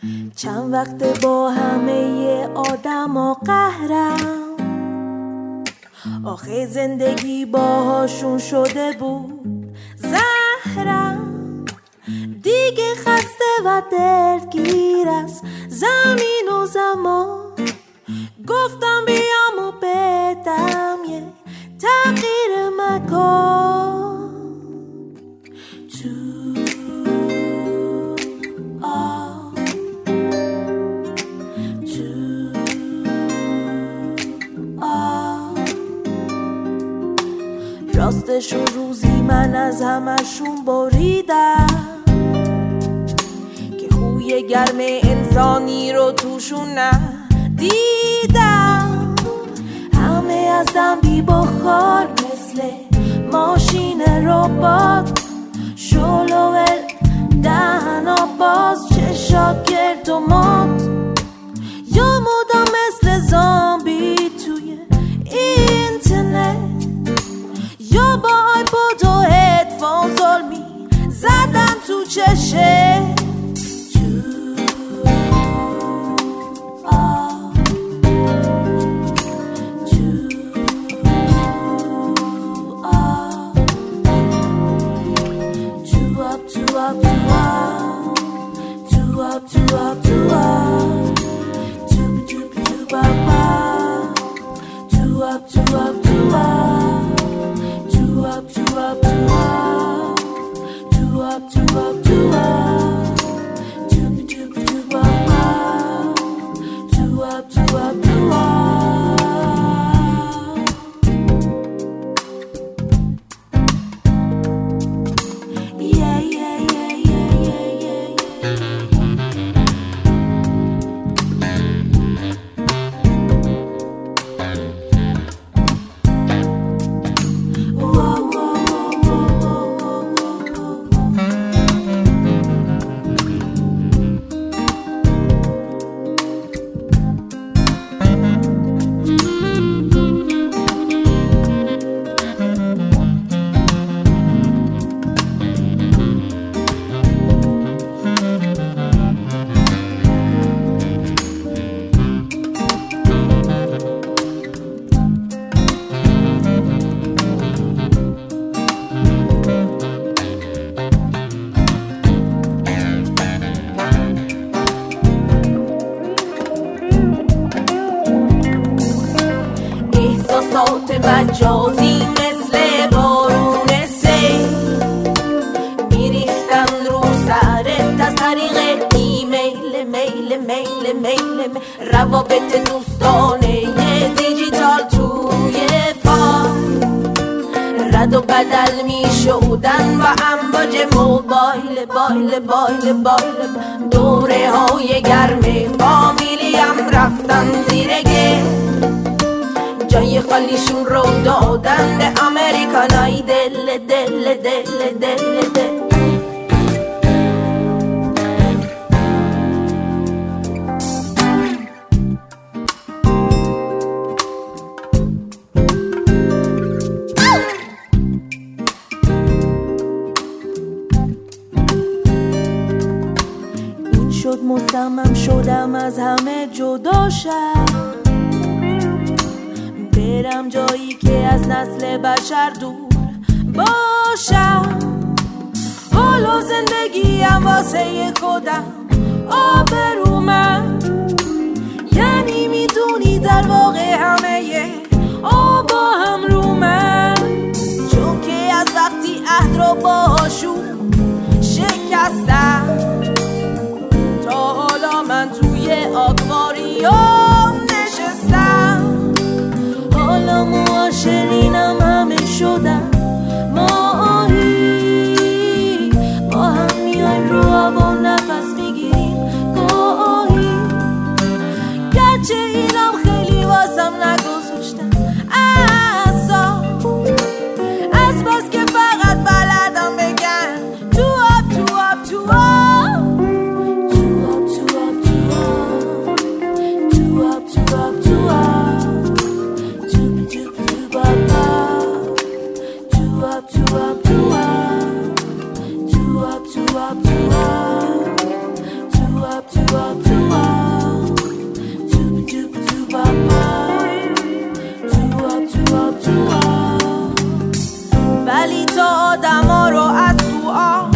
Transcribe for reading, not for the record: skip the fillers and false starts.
چند وقت با همه آدم ها قهرم، آخه زندگی باهاشون شده بود زهرم. دیگه خسته و دلگیر از زمین و زمان، گفتم بیام و بدم یه تغییر مکان. راستشو روزی من از همشون بریدم که خوی گرم انسانی رو توشون ندیدم. همه ازم بی بخار مثل ماشین ربات، شلوول دهنا باز چشا گرد و مات، یا مدام مثل زامبی توی اینترنت، یا با آیپود و هدفون ظلمی زدن تو چشه. مجازی مثل بارون سیل میریختن رو سرت از طریق ایمیل روابط دوستانه دیجیتال توی فان، رد و بدل میشودن و امواج موبایل دوره های گرم فامیلیم رفتن زیر گل، جای خالیشون رو دادن به امریکانای دل دل دل دل دل. این شد مصمم شدم از همه جدا شم، برم جایی که از نسل بشر دور باشم. حالا زندگیم واسه خودم آبرومم، یعنی میدونی در واقع همه آبا هم رو من، چون که از وقتی عهد رو باشون شکستم تا حالا من توی آکواریوم نشستم. حالا معاشرینم همه شدن ماهی، با هم میایم رو آب و نفس میگیریم گاهی، گرچه اینم خیلی واسم نگذاشتن از بس که فقط بلدم بگن تو آب تو آب تو آب تو آب تو آب تو آب تو آب تو آب تو آب. ولی تا آدما رو از تو